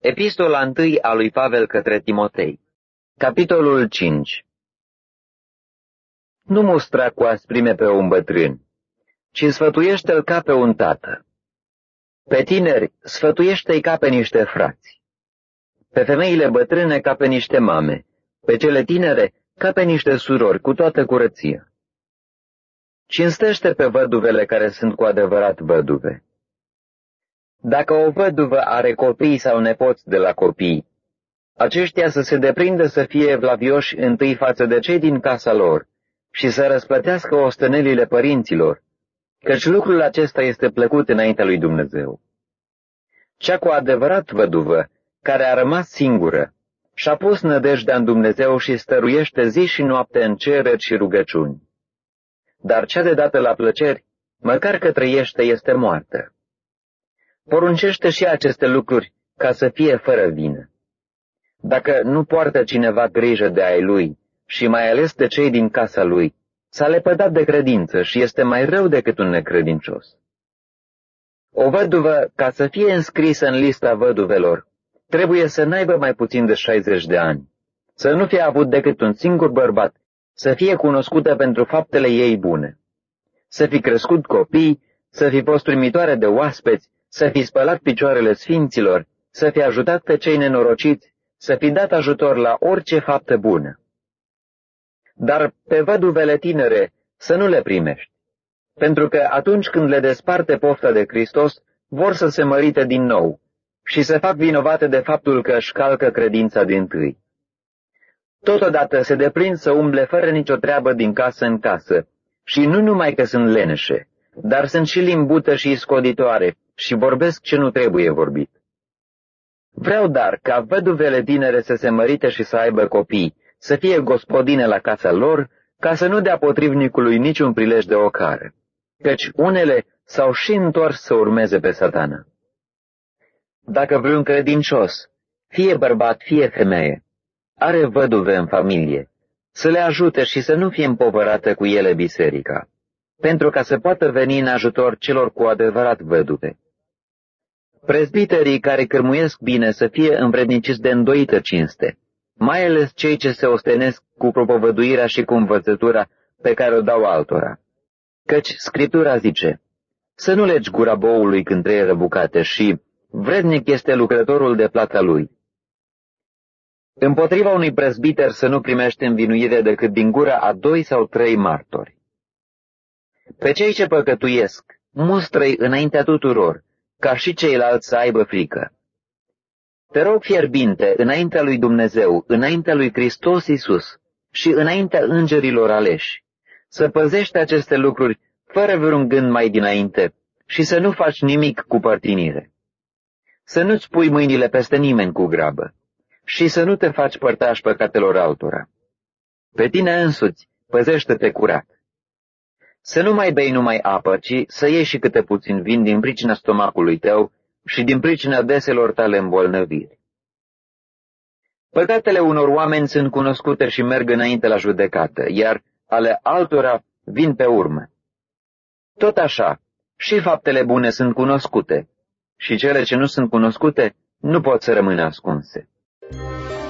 Epistola 1 a lui Pavel către Timotei. Capitolul 5. Nu mustra cu asprime pe un bătrân, ci sfătuiește-l ca pe un tată. Pe tineri sfătuiește-i ca pe niște frați. Pe femeile bătrâne ca pe niște mame, pe cele tinere ca pe niște surori cu toată curăția. Cinstește pe văduvele care sunt cu adevărat văduve. Dacă o văduvă are copii sau nepoți de la copii, aceștia să se deprindă să fie evlavioși întâi față de cei din casa lor și să răsplătească ostenelile părinților, căci lucrul acesta este plăcut înaintea lui Dumnezeu. Cea cu adevărat văduvă, care a rămas singură, și-a pus nădejdea în Dumnezeu și stăruiește zi și noapte în cereri și rugăciuni. Dar cea de dată la plăceri, măcar că trăiește, este moartă. Poruncește și aceste lucruri ca să fie fără vină. Dacă nu poartă cineva grijă de ai lui și mai ales de cei din casa lui, s-a lepădat de credință și este mai rău decât un necredincios. O văduvă, ca să fie înscrisă în lista văduvelor, trebuie să n-aibă mai puțin de 60 de ani, să nu fie avut decât un singur bărbat, să fie cunoscută pentru faptele ei bune, să fi crescut copii, să fi fost primitoare de oaspeți, să fi spălat picioarele sfinților, să fi ajutat pe cei nenorociți, să fi dat ajutor la orice faptă bună. Dar pe văduvele tinere să nu le primești, pentru că atunci când le desparte pofta de Hristos, vor să se mărite din nou și se fac vinovate de faptul că își calcă credința dintâi. Totodată se deprind să umble fără nicio treabă din casă în casă, și nu numai că sunt leneșe, dar sunt și limbută și iscoditoare și vorbesc ce nu trebuie vorbit. Vreau dar ca văduvele tinere să se mărite și să aibă copii, să fie gospodine la casa lor, ca să nu dea potrivnicului niciun prilej de ocară, căci unele s-au și întors să urmeze pe Satana. Dacă vreun credincios, fie bărbat, fie femeie, are văduve în familie, să le ajute și să nu fie împovărată cu ele biserica, pentru ca să poată veni în ajutor celor cu adevărat văduve. Prezbiterii care cârmuiesc bine să fie învredniciți de îndoită cinste, mai ales cei ce se ostenesc cu propovăduirea și cu învățătura pe care o dau altora. Căci Scriptura zice, să nu legi gura boului când trăie răbucate și vrednic este lucrătorul de plata lui. Împotriva unui prezbiter să nu primești învinuire decât din gura a 2 sau 3 martori. Pe cei ce păcătuiesc, mustră-i înaintea tuturor, ca și ceilalți să aibă frică. Te rog fierbinte înaintea lui Dumnezeu, înaintea lui Hristos Iisus și înaintea îngerilor aleși, să păzești aceste lucruri fără vreun gând mai dinainte și să nu faci nimic cu părtinire. Să nu-ți pui mâinile peste nimeni cu grabă și să nu te faci părtaș păcatelor altora. Pe tine însuți păzește-te curat. Să nu mai bei numai apă, ci să iei și câte puțin vin din pricina stomacului tău și din pricina deselor tale îmbolnăviri. Păcatele unor oameni sunt cunoscute și merg înainte la judecată, iar ale altora vin pe urmă. Tot așa, și faptele bune sunt cunoscute, și cele ce nu sunt cunoscute nu pot să rămână ascunse.